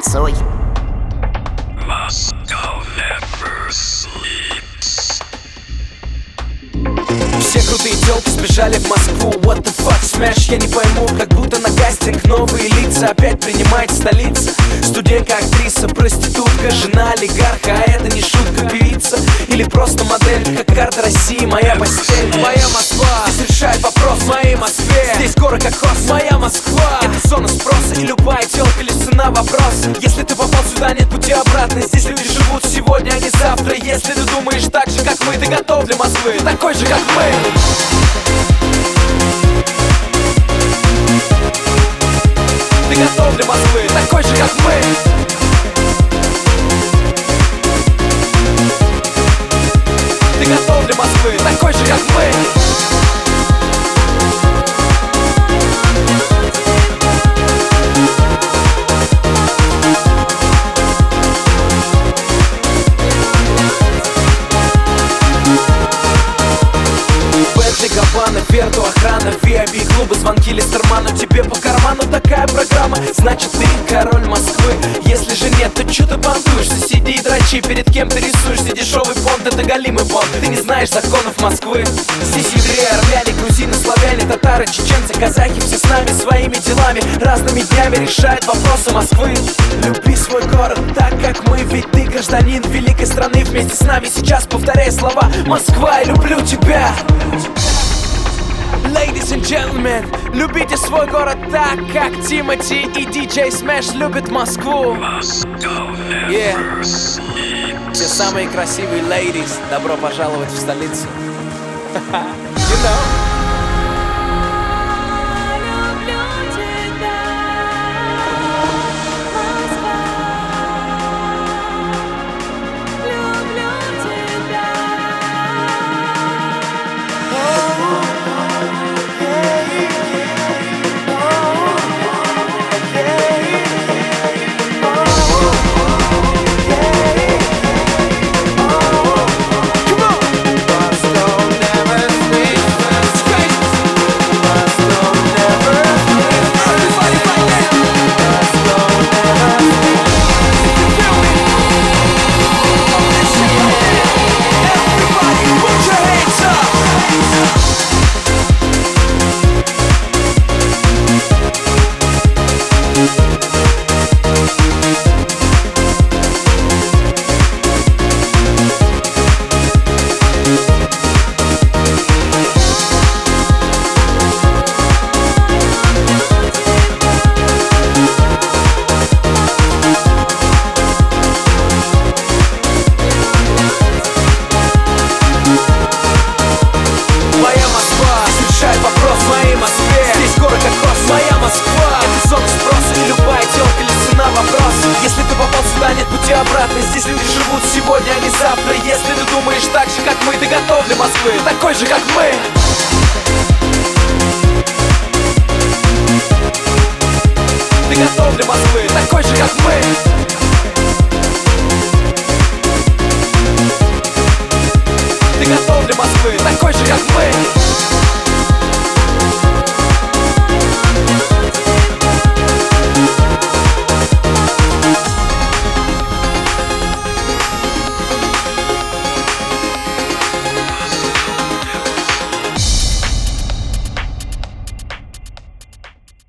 Танцуй. Все крутые тёлки сбежали в Москву. What the fuck, smash, я не пойму. Как будто на кастинг новые лица опять принимает столица. Студентка, актриса, проститутка, жена олигарха, а это не шутка, певица или просто модель. Как карта России, моя постель. Моя Москва, здесь решает вопрос в моей Москве. Здесь город как хост, моя Москва. Это зона спроса, и любая тёлка лишь цена вопроса. Если ты попал сюда, нет пути обратно. Здесь люди живут сегодня, а не завтра. Если ты думаешь так же, как мы, ты готов для Москвы, такой же, как мы. Ты готов для Москвы, такой же, как мы. Ты готов для Москвы, такой же, как мы. Габбана, Верду, охрана, VIP, клубы, звонки Листерману. Тебе по карману такая программа, значит ты король Москвы. Если же нет, то чё ты понтуешься? Сиди и дрочи, перед кем ты рисуешься? Дешевый понт, это голимый понт. Ты не знаешь законов Москвы. Здесь евреи, армяне, грузины, славяне, татары, чеченцы, казахи, все с нами, своими делами, разными днями решают вопросы Москвы. Люби свой город так, как мы, ведь ты гражданин великой страны. Вместе с нами сейчас повторяй слова: Москва, я люблю тебя. Ladies and gentlemen, любите свой город так, как Тимати и DJ Smash любят Москву. Yeah. Все самые красивые ladies, добро пожаловать в столицу. You know. Если ты попал сюда, нет пути обратно. Здесь люди живут сегодня, а не завтра. Если ты думаешь так же, как мы, ты готов для Москвы, такой же, как мы. Ты готов для Москвы, такой же, как мы.